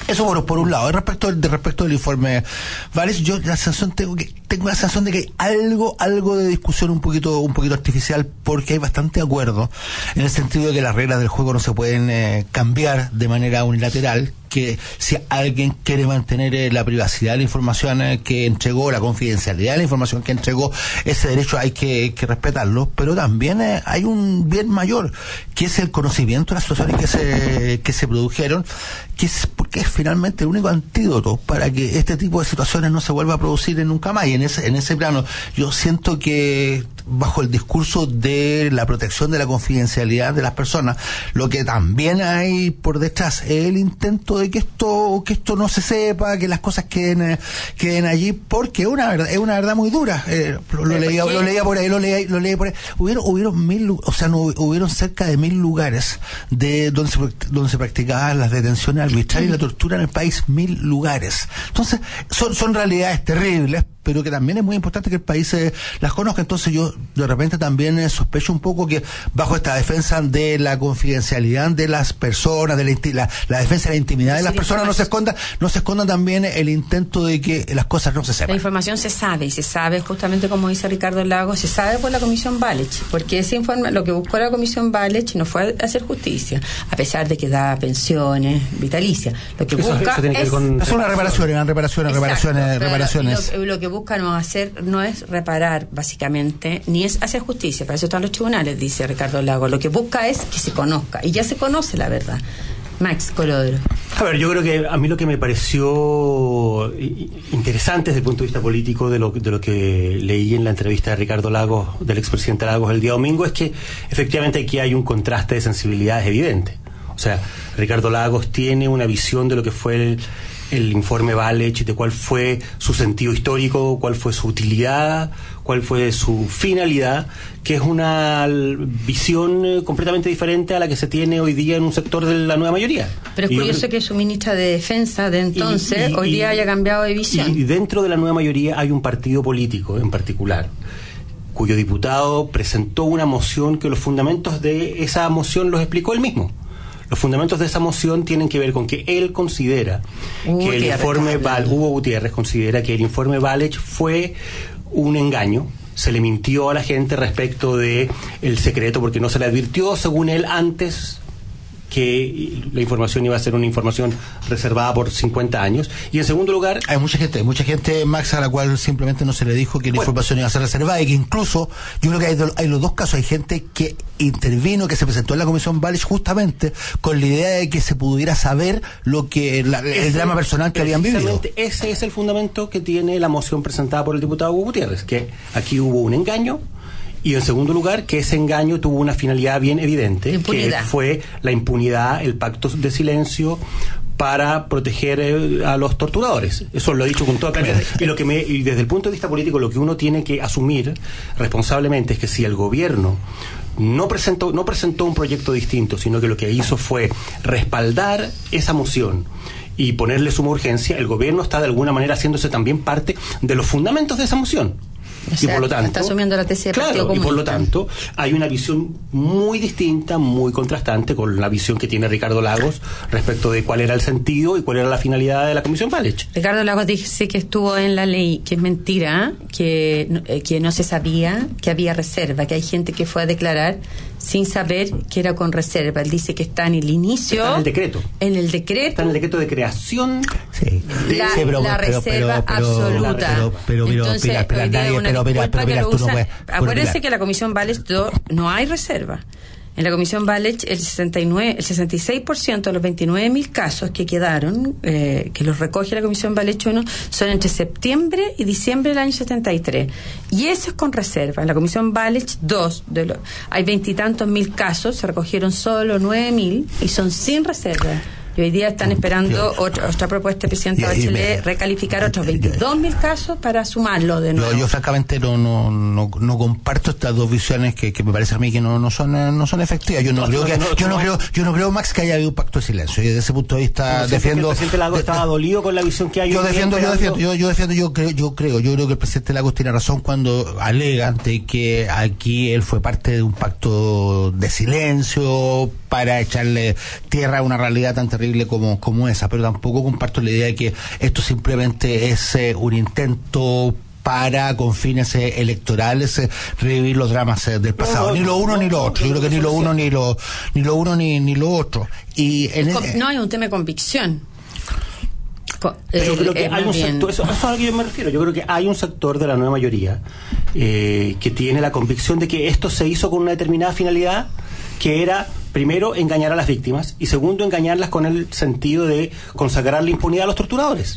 Eso por, por un lado. Respecto, de respecto del informe Valech, yo la sensación tengo que tengo la sensación de que hay algo algo de discusión un poquito un poquito artificial, porque hay bastante acuerdo en el sentido de que las reglas del juego no se pueden eh, cambiar de manera unilateral, que si alguien quiere mantener eh, la privacidad de la información eh, que entregó, la confidencialidad de la información que entregó, ese derecho hay que, que respetarlo, pero también eh, hay un bien mayor, que es el conocimiento de las situaciones que se que se produjeron, que es porque es finalmente el único antídoto para que este tipo de situaciones no se vuelva a producir nunca más. Y en ese en ese plano yo siento que bajo el discurso de la protección de la confidencialidad de las personas, lo que también hay por detrás es el intento de que esto que esto no se sepa, que las cosas queden queden allí, porque es una verdad es una verdad muy dura. Eh, lo, lo leía lo leía por ahí lo leía lo leía por ahí hubieron hubieron mil, o sea, no hubieron cerca de mil lugares de donde se donde se practicaban las detenciones arbitrarias y la tortura en el país, mil lugares. Entonces son son realidades terribles, pero que también es muy importante que el país eh, las conozca. Entonces yo de repente también eh, sospecho un poco que bajo esta defensa de la confidencialidad de las personas, de la, la, la defensa de la intimidad de las personas, no se esconda no se esconda también el intento de que las cosas no se sepan. La información se sabe, y se sabe justamente como dice Ricardo Lagos, se sabe por la Comisión Valech, porque ese informe, lo que buscó la Comisión Valech no fue hacer justicia, a pesar de que da pensiones vitalicias. Lo que eso, busca eso es, con... son las reparaciones, eran reparaciones, exacto, reparaciones, reparaciones. Lo, lo que busca no hacer no es reparar básicamente, ni es hacer justicia, para eso están los tribunales, dice Ricardo Lagos. Lo que busca es que se conozca, y ya se conoce la verdad. Max Colodro. A ver, yo creo que a mí lo que me pareció interesante desde el punto de vista político de lo, de lo que leí en la entrevista de Ricardo Lagos, del expresidente Lagos el día domingo, es que efectivamente aquí hay un contraste de sensibilidades evidente. O sea, Ricardo Lagos tiene una visión de lo que fue el, el informe Valech, de cuál fue su sentido histórico, cuál fue su utilidad, cuál fue su finalidad, que es una visión eh, completamente diferente a la que se tiene hoy día en un sector de la nueva mayoría. Pero es y curioso yo, que su ministra de Defensa de entonces y, y, hoy día y, haya cambiado de visión. Y dentro de la nueva mayoría hay un partido político en particular, cuyo diputado presentó una moción que los fundamentos de esa moción los explicó él mismo. Los fundamentos de esa moción tienen que ver con que él considera Hugo que el informe Val, Hugo Gutiérrez considera que el informe Valech fue un engaño, se le mintió a la gente respecto de el secreto porque no se le advirtió, según él, antes que la información iba a ser una información reservada por cincuenta años. Y en segundo lugar, hay mucha gente, hay mucha gente, Max, a la cual simplemente no se le dijo que la bueno, información iba a ser reservada, y que incluso yo creo que hay, hay los dos casos. Hay gente que intervino, que se presentó en la Comisión Valech justamente con la idea de que se pudiera saber lo que la, el drama personal que habían vivido. Ese es el fundamento que tiene la moción presentada por el diputado Hugo Gutiérrez, que aquí hubo un engaño. Y en segundo lugar, que ese engaño tuvo una finalidad bien evidente, que fue la impunidad, el pacto de silencio para proteger eh, a los torturadores. Eso lo he dicho con toda claridad. Y lo que me, y desde el punto de vista político, lo que uno tiene que asumir responsablemente es que si el gobierno no presentó, no presentó un proyecto distinto, sino que lo que hizo fue respaldar esa moción y ponerle suma urgencia, el gobierno está de alguna manera haciéndose también parte de los fundamentos de esa moción. O sea, y por lo tanto, está asumiendo la tesis del claro, Partido Comunista. Y por lo tanto, hay una visión muy distinta, muy contrastante con la visión que tiene Ricardo Lagos respecto de cuál era el sentido y cuál era la finalidad de la Comisión Valech. Ricardo Lagos dice que estuvo en la ley, que es mentira, que, eh, que no se sabía que había reserva, que hay gente que fue a declarar sin saber que era con reserva. Él dice que está en el inicio. Está en el decreto. En el decreto. Está en el decreto de creación. Sí. De la, sí, pero, pero, la reserva pero, pero, absoluta. Pero, pero, pero, Entonces, pero, pero, nadie, pero, pero, pero, pero, tú no puedes. Acuérdense que la Comisión Valech no hay reserva. En la Comisión Valech el sesenta y nueve, el sesenta y seis por ciento de los veintinueve mil casos que quedaron, eh, que los recoge la Comisión Valech uno, son entre septiembre y diciembre del año setenta y tres. Y eso es con reserva. En la Comisión Valech dos, de los, hay veintitantos mil casos, se recogieron solo nueve mil y son sin reserva. Y hoy día están esperando otra, otra propuesta del presidente Bachelet, recalificar otros veintidós mil casos para sumarlo de nuevo. Yo, yo francamente no, no no no comparto estas dos visiones que, que me parece a mí que no no son no son efectivas. Yo no, no creo que no, yo no creo yo no creo, Max, que haya habido un pacto de silencio. Y desde ese punto de vista defiendo. El presidente Lagos estaba dolido con la visión que hay. Yo defiendo, yo defiendo, yo, yo defiendo, yo creo, yo creo, yo creo que el presidente Lagos tiene razón cuando alega de que aquí él fue parte de un pacto de silencio para echarle tierra a una realidad tan terrible como, como esa, pero tampoco comparto la idea de que esto simplemente es eh, un intento para, con fines eh, electorales, eh, revivir los dramas eh, del pasado. No, ni lo uno no, ni lo otro. Yo creo que ni lo uno ni lo ni lo uno ni, ni lo otro. Y en el, no hay un tema de convicción. Pero creo que hay un sector, eso, eso es a lo que yo me refiero. Yo creo que hay un sector de la nueva mayoría eh, que tiene la convicción de que esto se hizo con una determinada finalidad, que era, primero, engañar a las víctimas, y segundo, engañarlas con el sentido de consagrar la impunidad a los torturadores.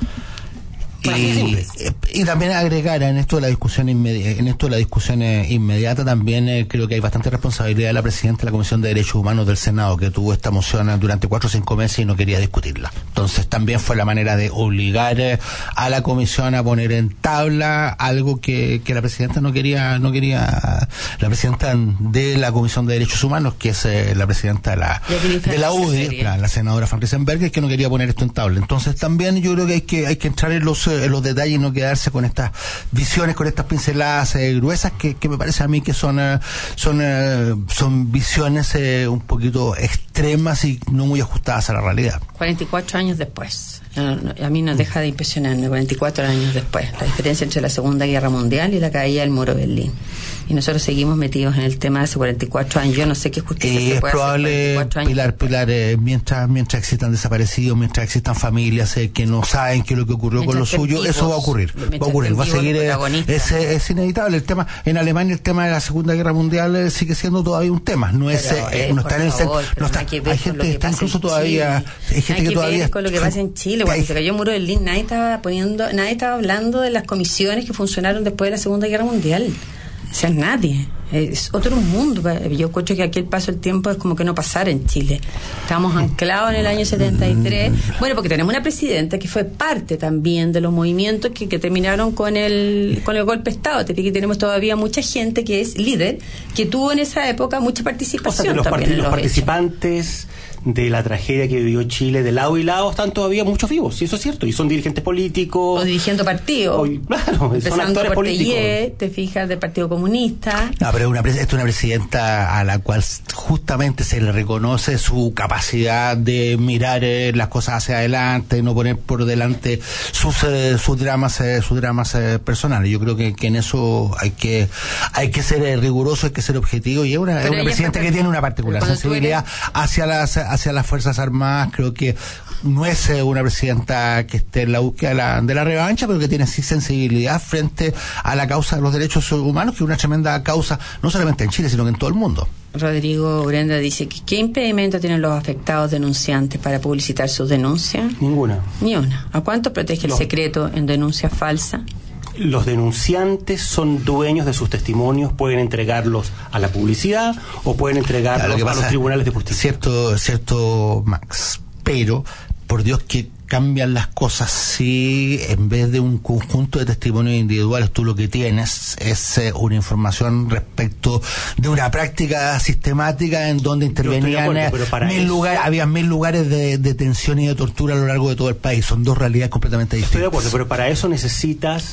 Y, y también agregar en esto de la discusión inmedi- en esto de la discusión eh, inmediata también eh, creo que hay bastante responsabilidad de la presidenta de la Comisión de Derechos Humanos del Senado, que tuvo esta moción eh, durante cuatro o cinco meses y no quería discutirla. Entonces también fue la manera de obligar eh, a la comisión a poner en tabla algo que, que la presidenta no quería no quería la presidenta de la Comisión de Derechos Humanos, que es eh, la presidenta de la de la U D I, la, la senadora Van Riesenberger, que no quería poner esto en tabla. Entonces también yo creo que hay que hay que entrar en los en los detalles y no quedarse con estas visiones, con estas pinceladas eh, gruesas que, que me parece a mí que son eh, son eh, son visiones eh, un poquito extremas y no muy ajustadas a la realidad. cuarenta y cuatro años después. No, no, a mí no deja de impresionarme, cuarenta y cuatro años después, la diferencia entre la Segunda Guerra Mundial y la caída del muro de Berlín. Y nosotros seguimos metidos en el tema de hace cuarenta y cuatro años. Yo no sé qué justicia eh, se puede es probable, hacer Pilar, Pilar eh, mientras mientras existan desaparecidos, mientras existan familias eh, que no saben qué es lo que ocurrió mientras con lo suyo, vivos, eso va a ocurrir. Va a ocurrir, va a seguir. Eh, es, es inevitable. El tema en Alemania, el tema de la Segunda Guerra Mundial eh, sigue siendo todavía un tema. No es, pero, eh, no está en el centro. No está, hay, hay gente que está incluso todavía. Hay gente hay que, que todavía. Ver con lo que pasa en Chile. Cuando se cayó el muro de Berlín, nadie estaba poniendo, nadie estaba hablando de las comisiones que funcionaron después de la Segunda Guerra Mundial. O sea, nadie. Es otro mundo. Yo encuentro que aquí el paso del tiempo es como que no pasara en Chile. Estamos anclados en el año setenta y tres. Bueno, porque tenemos una presidenta que fue parte también de los movimientos que, que terminaron con el con el golpe de Estado. Te que tenemos todavía mucha gente que es líder, que tuvo en esa época mucha participación. O sea, que los, también part- los los participantes hechos de la tragedia que vivió Chile de lado y lado están todavía muchos vivos, y eso es cierto, y son dirigentes políticos o dirigiendo partidos, claro, son actores por políticos. T I E, te fijas, del Partido Comunista. No, pero una, es una presidenta a la cual justamente se le reconoce su capacidad de mirar eh, las cosas hacia adelante, no poner por delante sus eh, sus dramas eh, sus dramas eh, personales. Yo creo que, que en eso hay que hay que ser eh, riguroso, hay que ser objetivo, y es una, es una presidenta fue, que tiene una particular sensibilidad eres... hacia las hacia las Fuerzas Armadas. Creo que no es eh, una presidenta que esté en la búsqueda de la, de la revancha, pero que tiene sí sensibilidad frente a la causa de los derechos humanos, que es una tremenda causa, no solamente en Chile, sino que en todo el mundo. Rodrigo Urenda dice que ¿qué impedimento tienen los afectados denunciantes para publicitar sus denuncias? Ninguna. Ni una. ¿A cuánto protege el no. secreto en denuncias falsas? Los denunciantes son dueños de sus testimonios, pueden entregarlos a la publicidad o pueden entregarlos claro, a los tribunales de justicia. Cierto, cierto, Max, pero por Dios que cambian las cosas si en vez de un conjunto de testimonios individuales tú lo que tienes es eh, una información respecto de una práctica sistemática en donde intervenían acuerdo, mil lugares, había mil lugares de detención y de tortura a lo largo de todo el país. Son dos realidades completamente distintas. Estoy de acuerdo, pero para eso necesitas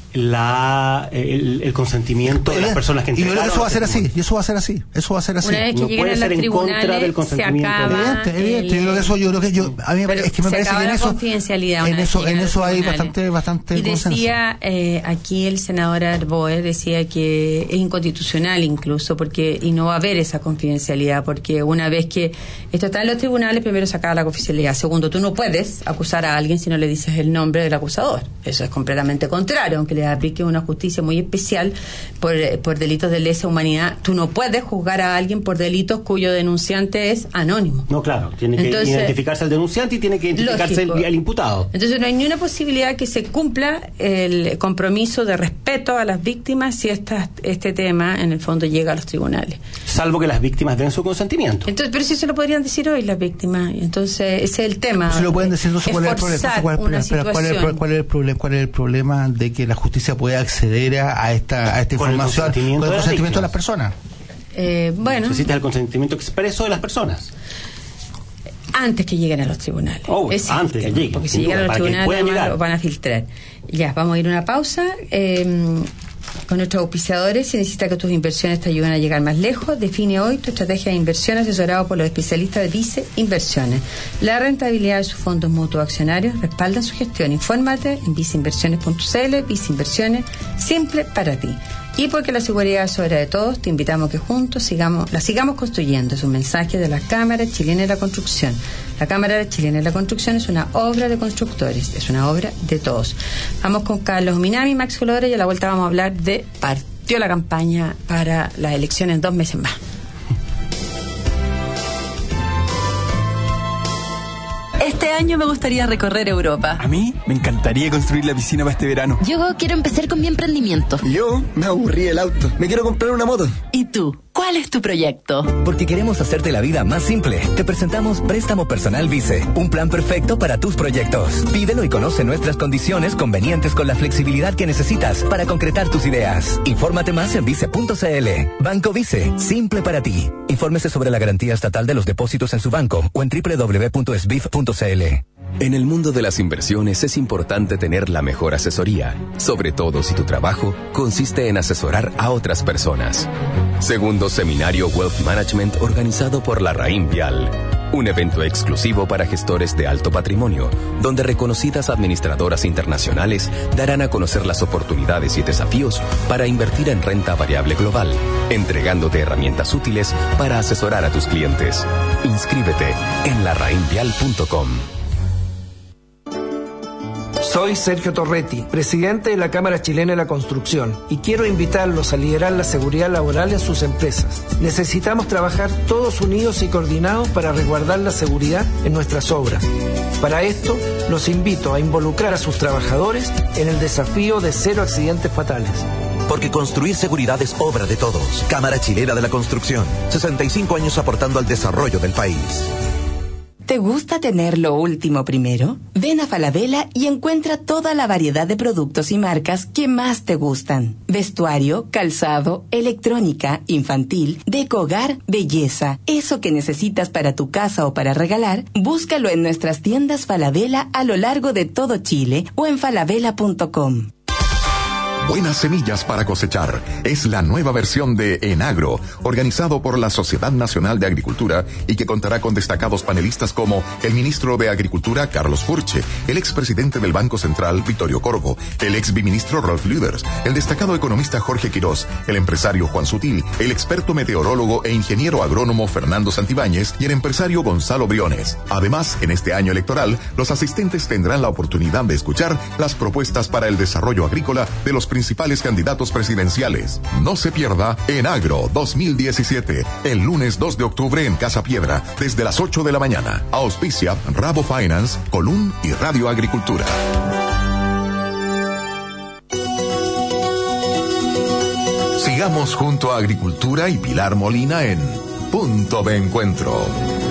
la el, el consentimiento de las personas que entregaron. Y eso va a ser así, y eso va a ser así, eso va a ser así. Una vez que no puede ser en contra del consentimiento. Evidente, evidente. Yo creo que eso, yo creo que yo, a mí es que me parece que en eso, en eso, en eso hay bastante, bastante y consenso. Decía eh, aquí el senador Arboe decía que es inconstitucional incluso porque y no va a haber esa confidencialidad porque una vez que esto está en los tribunales, primero se acaba la confidencialidad. Segundo, tú no puedes acusar a alguien si no le dices el nombre del acusador. Eso es completamente contrario, aunque le aplique una justicia muy especial por, por delitos de lesa humanidad. Tú no puedes juzgar a alguien por delitos cuyo denunciante es anónimo. No, claro, tiene que Entonces, identificarse el denunciante y tiene que identificarse el, el imputado. Entonces no hay ni una posibilidad que se cumpla el compromiso de respeto a las víctimas si esta, este tema en el fondo llega a los tribunales. Salvo que las víctimas den su consentimiento. Entonces, pero si se lo podrían decir hoy las víctimas. Entonces ese es el tema. Se lo pueden decir, no sé cuál es el problema. ¿Cuál es el problema? ¿Cuál es el problema de que la justicia puede acceder a, a esta a esta con información el consentimiento con el consentimiento de, de las personas? Eh, bueno, necesita el consentimiento expreso de las personas antes que lleguen a los tribunales. Oh, es antes que lleguen, porque si llegan a los tribunales van a filtrar. Ya, vamos a ir a una pausa. Eh, con nuestros auspiciadores. Si necesitas que tus inversiones te ayuden a llegar más lejos, define hoy tu estrategia de inversión asesorado por los especialistas de Vice Inversiones. La rentabilidad de sus fondos mutuos accionarios respaldan su gestión. Infórmate en viceinversiones punto c l. Vice Inversiones, simple para ti. Y porque la seguridad es obra de todos, te invitamos a que juntos sigamos, la sigamos construyendo. Es un mensaje de la Cámara Chilena de la Construcción. La Cámara Chilena de la Construcción es una obra de constructores, es una obra de todos. Vamos con Carlos Minami, Max Colodro, y a la vuelta vamos a hablar de partió la campaña para las elecciones en dos meses más. Este año me gustaría recorrer Europa. A mí me encantaría construir la piscina para este verano. Yo quiero empezar con mi emprendimiento. Yo me aburrí el auto. Me quiero comprar una moto. ¿Y tú? ¿Cuál es tu proyecto? Porque queremos hacerte la vida más simple. Te presentamos Préstamo Personal Vice, un plan perfecto para tus proyectos. Pídelo y conoce nuestras condiciones convenientes con la flexibilidad que necesitas para concretar tus ideas. Infórmate más en vice punto c l. Banco Vice, simple para ti. Infórmese sobre la garantía estatal de los depósitos en su banco o en doble u doble u doble u punto s b i f punto c l. En el mundo de las inversiones es importante tener la mejor asesoría, sobre todo si tu trabajo consiste en asesorar a otras personas. Segundo Seminario Wealth Management organizado por la Raín Vial. Un evento exclusivo para gestores de alto patrimonio, donde reconocidas administradoras internacionales darán a conocer las oportunidades y desafíos para invertir en renta variable global, entregándote herramientas útiles para asesorar a tus clientes. Inscríbete en la raín vial punto com. Soy Sergio Torretti, presidente de la Cámara Chilena de la Construcción, y quiero invitarlos a liderar la seguridad laboral en sus empresas. Necesitamos trabajar todos unidos y coordinados para resguardar la seguridad en nuestras obras. Para esto, los invito a involucrar a sus trabajadores en el desafío de cero accidentes fatales. Porque construir seguridad es obra de todos. Cámara Chilena de la Construcción. sesenta y cinco años aportando al desarrollo del país. ¿Te gusta tener lo último primero? Ven a Falabella y encuentra toda la variedad de productos y marcas que más te gustan. Vestuario, calzado, electrónica, infantil, deco hogar, belleza. Eso que necesitas para tu casa o para regalar, búscalo en nuestras tiendas Falabella a lo largo de todo Chile o en falabella punto com. Buenas semillas para cosechar. Es la nueva versión de Enagro, organizado por la Sociedad Nacional de Agricultura y que contará con destacados panelistas como el ministro de Agricultura, Carlos Furche, el expresidente del Banco Central, Vittorio Corvo, el ex biministro Rolf Lüders, el destacado economista Jorge Quirós, el empresario Juan Sutil, el experto meteorólogo e ingeniero agrónomo Fernando Santibáñez y el empresario Gonzalo Briones. Además, en este año electoral, los asistentes tendrán la oportunidad de escuchar las propuestas para el desarrollo agrícola de los principales candidatos presidenciales. No se pierda Enagro dos mil diecisiete, el lunes dos de octubre en Casa Piedra, desde las ocho de la mañana. Auspicia Rabo Finance, Colum y Radio Agricultura. Sigamos junto a Agricultura y Pilar Molina en Punto de Encuentro.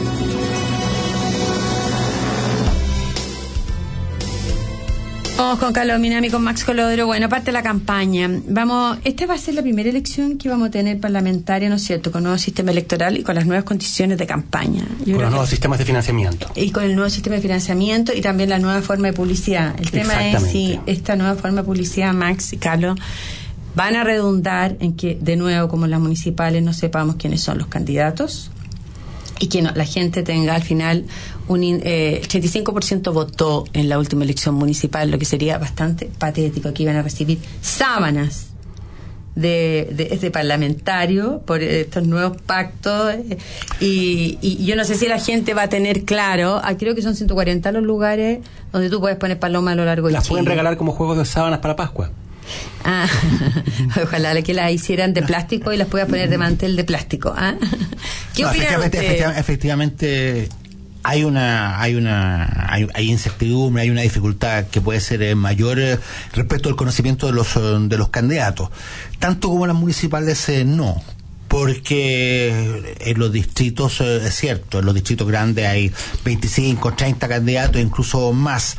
Vamos con Carlos Minami, con Max Colodro. Bueno, parte de la campaña. Vamos, esta va a ser la primera elección que vamos a tener parlamentaria, ¿no es cierto? Con nuevo sistema electoral y con las nuevas condiciones de campaña. Yo con los nuevos sistemas de financiamiento. Y con el nuevo sistema de financiamiento y también la nueva forma de publicidad. El tema es si esta nueva forma de publicidad, Max y Carlos, van a redundar en que, de nuevo, como en las municipales, no sepamos quiénes son los candidatos y que no, la gente tenga al final un eh, el ochenta y cinco por ciento votó en la última elección municipal, lo que sería bastante patético, que iban a recibir sábanas de, de, de parlamentario por estos nuevos pactos eh, y, y yo no sé si la gente va a tener claro, ah, creo que son ciento cuarenta los lugares donde tú puedes poner palomas a lo largo de Las Chile. pueden regalar como juegos de sábanas para Pascua. Ah, ojalá que las hicieran de plástico y las puedas poner de mantel de plástico. ¿Ah? ¿Qué no, opinan efectivamente, efectivamente, efectivamente hay una hay una hay, hay incertidumbre, hay una dificultad que puede ser eh, mayor eh, respecto al conocimiento de los de los candidatos, tanto como las municipales eh, no. Porque en los distritos, eh, es cierto, en los distritos grandes hay veinticinco, treinta candidatos, incluso más.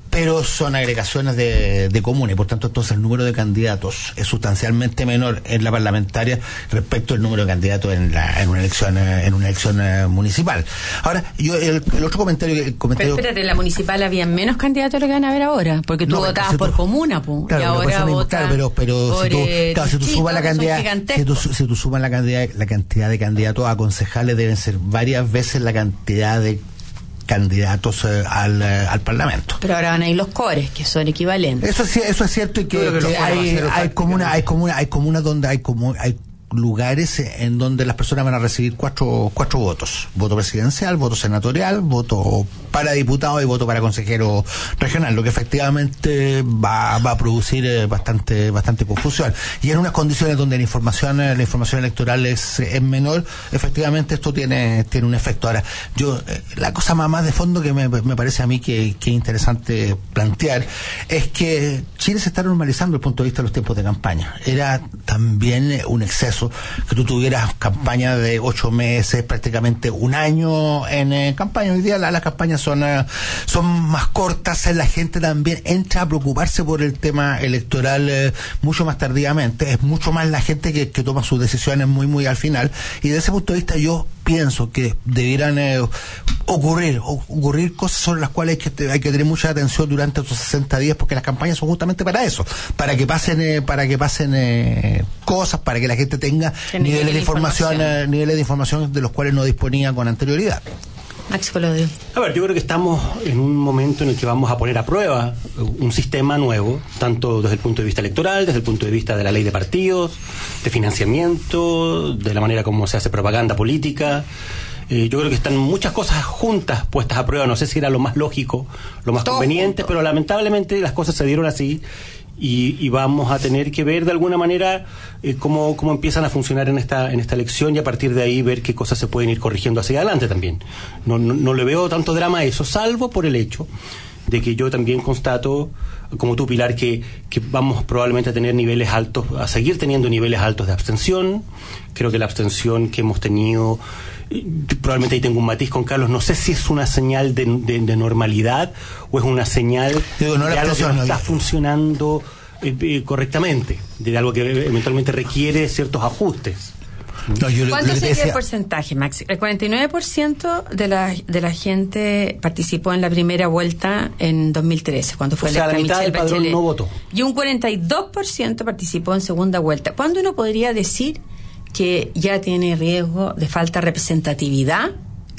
pero son agregaciones de, de comunas, y por tanto entonces el número de candidatos es sustancialmente menor en la parlamentaria respecto al número de candidatos en la en una elección en una elección uh, municipal. Ahora, yo el, el otro comentario, el comentario Pero espérate, en la municipal había menos candidatos de lo que van a haber ahora, porque tú no, votabas por tú, comuna, pu, claro, y ahora votas claro, pero pero por, si tú, eh, claro, si tú sumas la cantidad si tú, si tú sumas la cantidad la cantidad de candidatos a concejales, deben ser varias veces la cantidad de candidatos eh, al, eh, al Parlamento. Pero ahora van a ir los cores, que son equivalentes. Eso es, eso es cierto, y que, que, que hay, hay comunas hay comunas hay comunas donde hay como hay lugares en donde las personas van a recibir cuatro cuatro votos: voto presidencial, voto senatorial, voto para diputado y voto para consejero regional, lo que efectivamente va, va a producir eh, bastante bastante confusión, y en unas condiciones donde la información la información electoral es, es menor, efectivamente esto tiene tiene un efecto. Ahora, yo eh, la cosa más, más de fondo que me, me parece a mí que, que es interesante plantear es que Chile se está normalizando desde el punto de vista de los tiempos de campaña. Era también un exceso que tú tuvieras campaña de ocho meses, prácticamente un año en eh, campaña. Hoy día la, las campañas son uh, son más cortas, la gente también entra a preocuparse por el tema electoral eh, mucho más tardíamente, es mucho más la gente que, que toma sus decisiones muy muy al final, y desde ese punto de vista yo pienso que debieran eh, ocurrir ocurrir cosas sobre las cuales hay que hay que tener mucha atención durante estos sesenta días, porque las campañas son justamente para eso, para que pasen eh, para que pasen eh, cosas, para que la gente tenga niveles de información, información. Eh, niveles de información de los cuales no disponía con anterioridad. Max Colodio. A ver, yo creo que estamos en un momento en el que vamos a poner a prueba un sistema nuevo, tanto desde el punto de vista electoral, desde el punto de vista de la ley de partidos, de financiamiento, de la manera como se hace propaganda política. Eh, yo creo que están muchas cosas juntas puestas a prueba. No sé si era lo más lógico, lo más Todo conveniente, junto. Pero lamentablemente las cosas se dieron así. Y, y vamos a tener que ver de alguna manera eh, cómo, cómo empiezan a funcionar en esta en esta elección, y a partir de ahí ver qué cosas se pueden ir corrigiendo hacia adelante también. No, no, no le veo tanto drama a eso, salvo por el hecho de que yo también constato, como tú, Pilar, que, que vamos probablemente a tener niveles altos, a seguir teniendo niveles altos de abstención. Creo que la abstención que hemos tenido, probablemente ahí tengo un matiz con Carlos, no sé si es una señal de, de, de normalidad o es una señal Digo, no de algo que no no está funcionando eh, eh, correctamente, de algo que eventualmente requiere ciertos ajustes. No, yo ¿Cuánto sería decía... el porcentaje, Max? El cuarenta y nueve por ciento de la, de la gente participó en la primera vuelta en dos mil trece, cuando fue o sea, electa la mitad Michelle del padrón Bachelet. No votó. Y un cuarenta y dos por ciento participó en segunda vuelta. ¿Cuándo uno podría decir que ya tiene riesgo de falta de representatividad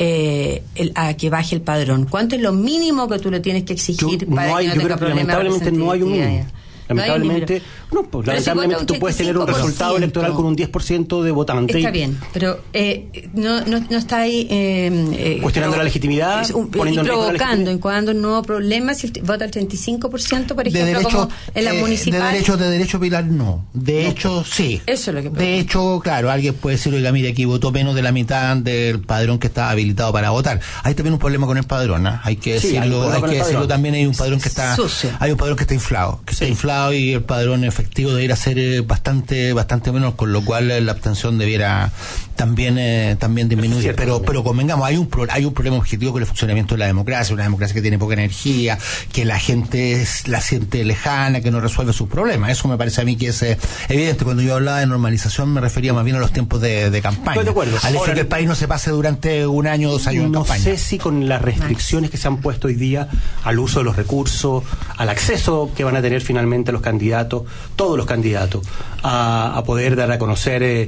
eh, el, a que baje el padrón? ¿Cuánto es lo mínimo que tú le tienes que exigir yo, para no hay, que no tenga problemas? Lamentablemente no hay un mínimo. Lamentablemente, no, pues, lamentablemente si tú puedes tener un resultado electoral con un diez por ciento de votantes. Está bien, pero eh, no, no, no está ahí eh, cuestionando eh, la legitimidad, un, poniendo y provocando, encuadrando un nuevo problema. Si vota el treinta y cinco por ciento, por ejemplo, de derecho, como en la eh, municipal. De derecho, de derecho, Pilar, no. De no, hecho, sí. Eso es lo que De hecho, claro, alguien puede decir, oiga, mire, aquí votó menos de la mitad del padrón que estaba habilitado para votar. Hay también un problema con el padrón, ¿eh? Hay que decirlo, sí, hay, hay que decirlo también. Hay un padrón que está, Sucio. hay un padrón que está inflado, que sí. está inflado, y el padrón efectivo debería ser eh, bastante bastante menos, con lo cual eh, la abstención debiera también eh, también disminuir. Cierto, pero también. pero convengamos, hay un pro, hay un problema objetivo con el funcionamiento de la democracia, una democracia que tiene poca energía, que la gente es, la siente lejana, que no resuelve sus problemas. Eso me parece a mí que es eh, evidente. Cuando yo hablaba de normalización me refería más bien a los tiempos de, de campaña. Estoy de acuerdo. Al hecho Ahora, que el país no se pase durante un año o dos años en no campaña. No sé si con las restricciones que se han puesto hoy día al uso de los recursos, al acceso que van a tener finalmente los candidatos, todos los candidatos, a, a poder dar a conocer eh,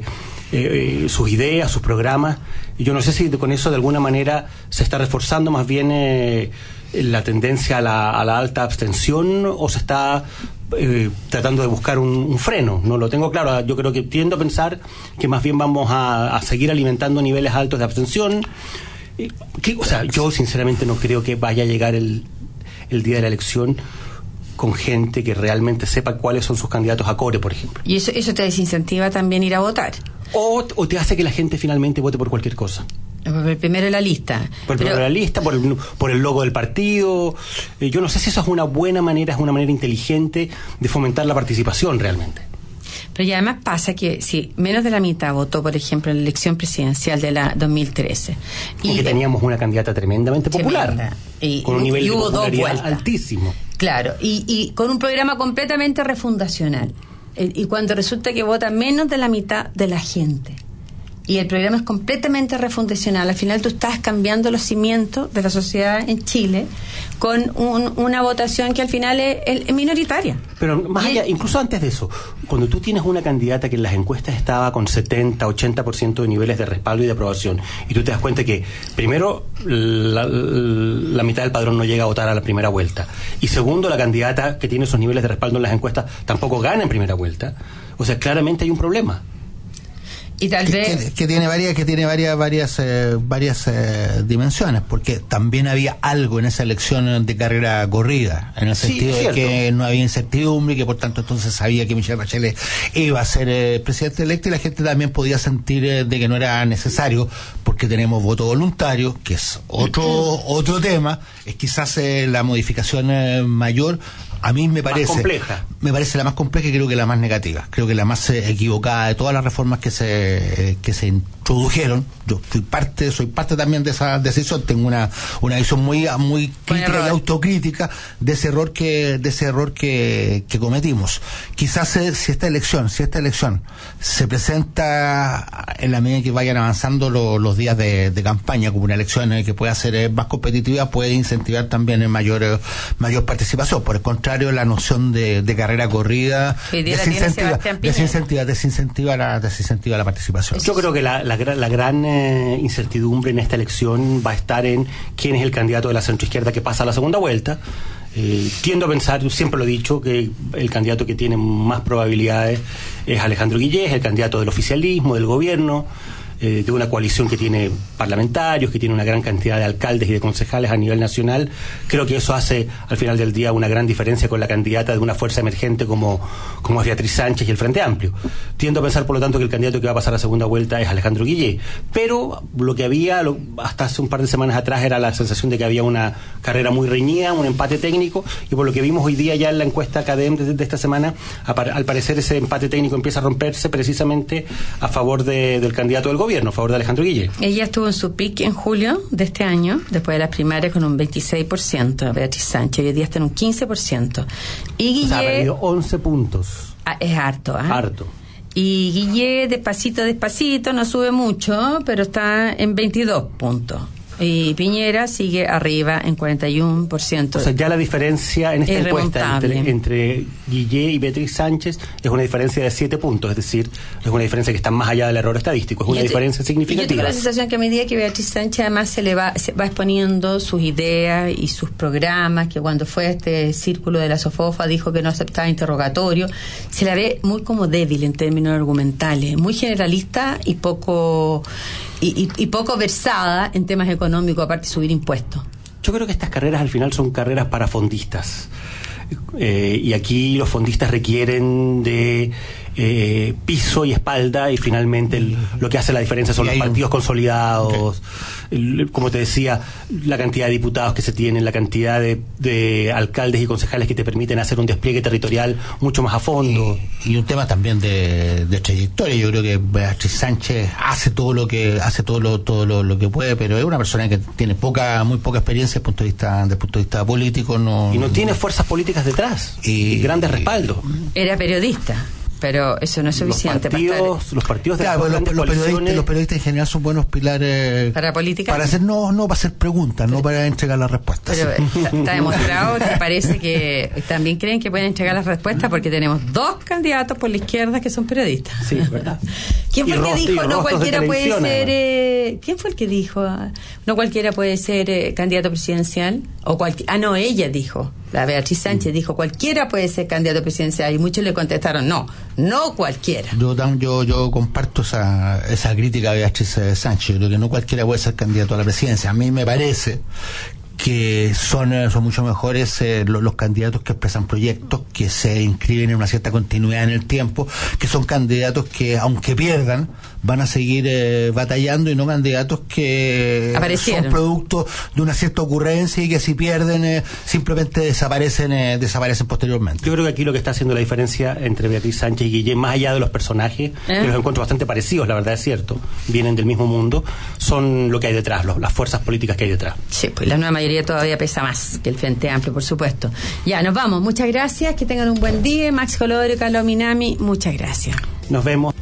eh, sus ideas, sus programas. Y yo no sé si con eso de alguna manera se está reforzando más bien eh, la tendencia a la, a la alta abstención, o se está eh, tratando de buscar un, un freno. No lo tengo claro. Yo creo que tiendo a pensar que más bien vamos a, a seguir alimentando niveles altos de abstención. Eh, que, o sea, yo sinceramente no creo que vaya a llegar el, el día de la elección con gente que realmente sepa cuáles son sus candidatos a core, por ejemplo. ¿Y eso, eso te desincentiva también ir a votar? O, o te hace que la gente finalmente vote por cualquier cosa. Por el primero de la lista. Por el primero de la lista, por el, por el logo del partido. Eh, yo no sé si eso es una buena manera, es una manera inteligente de fomentar la participación realmente. Pero ya además pasa que si menos de la mitad votó, por ejemplo, en la elección presidencial de la dos mil trece. Y, y que teníamos una candidata tremendamente popular. Y, con un nivel y de hubo popularidad dos vueltas altísimo. Claro, y, y con un programa completamente refundacional. Y cuando resulta que vota menos de la mitad de la gente y el programa es completamente refundacional, al final tú estás cambiando los cimientos de la sociedad en Chile con un, una votación que al final es, es minoritaria. Pero más allá, incluso antes de eso, cuando tú tienes una candidata que en las encuestas estaba con setenta, ochenta por ciento de niveles de respaldo y de aprobación, y tú te das cuenta que primero la, la mitad del padrón no llega a votar a la primera vuelta, y segundo, la candidata que tiene esos niveles de respaldo en las encuestas tampoco gana en primera vuelta, o sea, claramente hay un problema. Y tal que, vez que, que tiene varias que tiene varias varias eh, varias eh, dimensiones, porque también había algo en esa elección de carrera corrida, en el sentido sí, de que no había incertidumbre y que por tanto entonces sabía que Michelle Bachelet iba a ser eh, presidente electo, y la gente también podía sentir eh, de que no era necesario, porque tenemos voto voluntario, que es otro otro tema, es quizás eh, la modificación eh, mayor. A mí me parece más compleja. Me parece la más compleja y creo que la más negativa. Creo que la más eh, equivocada de todas las reformas que se eh, que se introdujeron. Yo fui parte, soy parte también de esa decisión. Tengo una una visión muy muy crítica y autocrítica de ese error que de ese error que, que cometimos. Quizás eh, si esta elección, si esta elección se presenta en la medida que vayan avanzando lo, los días de, de campaña como una elección eh, que pueda ser eh, más competitiva, puede incentivar también en mayor eh, mayor participación. Por el contrario, la noción de, de carrera corrida desincentiva, desincentiva, desincentiva, la, desincentiva la participación. Yo creo que la, la, la gran eh, incertidumbre en esta elección va a estar en quién es el candidato de la centroizquierda que pasa a la segunda vuelta. Eh, tiendo a pensar, yo siempre lo he dicho, que el candidato que tiene más probabilidades es Alejandro Guillé, el candidato del oficialismo, del gobierno, eh, de una coalición que tiene parlamentarios, que tiene una gran cantidad de alcaldes y de concejales a nivel nacional. Creo que eso hace al final del día una gran diferencia con la candidata de una fuerza emergente como, como es Beatriz Sánchez y el Frente Amplio. Tiendo a pensar, por lo tanto, que el candidato que va a pasar a segunda vuelta es Alejandro Guillé, pero lo que había lo, hasta hace un par de semanas atrás era la sensación de que había una carrera muy reñida, un empate técnico, y por lo que vimos hoy día ya en la encuesta Cadem de, de esta semana, al parecer ese empate técnico empieza a romperse precisamente a favor de, del candidato del gobierno, a favor de Alejandro Guillé. Ella estuvo en su pic en julio de este año, después de las primarias, con un veintiséis por ciento, Beatriz Sánchez, y hoy día está en un quince por ciento. Y Guillé, o sea, ha perdido once puntos. Ah, es harto, ¿eh? Harto. Y Guillé, despacito, despacito, no sube mucho, pero está en veintidós puntos. Y Piñera sigue arriba en cuarenta y uno por ciento. O sea, ya la diferencia en esta encuesta entre, entre Guillé y Beatriz Sánchez es una diferencia de siete puntos, es decir, es una diferencia que está más allá del error estadístico, es una yo diferencia te, significativa. Yo tengo la sensación que a medida que Beatriz Sánchez además se le va, se va exponiendo sus ideas y sus programas, que cuando fue a este círculo de la Sofofa dijo que no aceptaba interrogatorio, se la ve muy como débil en términos argumentales, muy generalista y poco... Y, y, y poco versada en temas económicos, aparte de subir impuestos. Yo creo que estas carreras al final son carreras para fondistas. Eh, y aquí los fondistas requieren de eh, piso y espalda, y finalmente el, lo que hace la diferencia son los partidos consolidados, okay. el, como te decía, la cantidad de diputados que se tienen, la cantidad de, de alcaldes y concejales que te permiten hacer un despliegue territorial mucho más a fondo. Y, y un tema también de, de trayectoria. Yo creo que Beatriz Sánchez hace todo lo que hace todo lo todo lo, lo que puede, pero es una persona que tiene poca muy poca experiencia desde el punto de vista desde el punto de vista político, no y no tiene fuerzas políticas detrás y, y grandes respaldos. Era periodista, pero eso no es suficiente. Los partidos, para estar... los partidos de claro, las los, los, periodistas, los periodistas en general son buenos pilares para política. Para hacer no no para hacer preguntas, pero, no para entregar las respuestas. Pero está, está demostrado que parece que también creen que pueden entregar las respuestas porque tenemos dos candidatos por la izquierda que son periodistas. Sí, verdad. ¿Quién fue y el que rostro, dijo no cualquiera puede ser eh, ¿quién fue el que dijo no cualquiera puede ser eh, candidato presidencial? O cualqui... Ah, no, ella dijo. La Beatriz Sánchez mm. dijo cualquiera puede ser candidato presidencial, y muchos le contestaron no, no cualquiera. Yo yo, yo comparto esa, esa crítica a Beatriz Sánchez. Yo creo que no cualquiera puede ser candidato a la presidencia. A mí me parece que son, son mucho mejores eh, los, los candidatos que expresan proyectos, que se inscriben en una cierta continuidad en el tiempo, que son candidatos que, aunque pierdan, van a seguir eh, batallando, y no candidatos que son producto de una cierta ocurrencia y que si pierden eh, simplemente desaparecen eh, desaparecen posteriormente. Yo creo que aquí lo que está haciendo la diferencia entre Beatriz Sánchez y Guillén, más allá de los personajes, ¿Eh? que los encuentro bastante parecidos, la verdad es cierto, vienen del mismo mundo, son lo que hay detrás, los, las fuerzas políticas que hay detrás. Sí, pues la nueva mayoría mayoría todavía pesa más que el Frente Amplio, por supuesto. Ya, nos vamos. Muchas gracias. Que tengan un buen día. Max Colodro, Carlos Minami, muchas gracias. Nos vemos.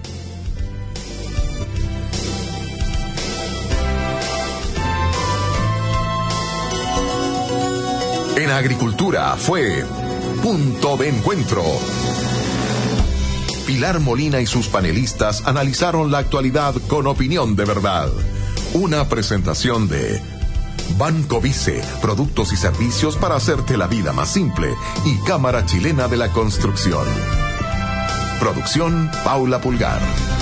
En Agricultura fue Punto de Encuentro. Pilar Molina y sus panelistas analizaron la actualidad con opinión de verdad. Una presentación de Banco Vice, productos y servicios para hacerte la vida más simple, y Cámara Chilena de la Construcción. Producción Paula Pulgar.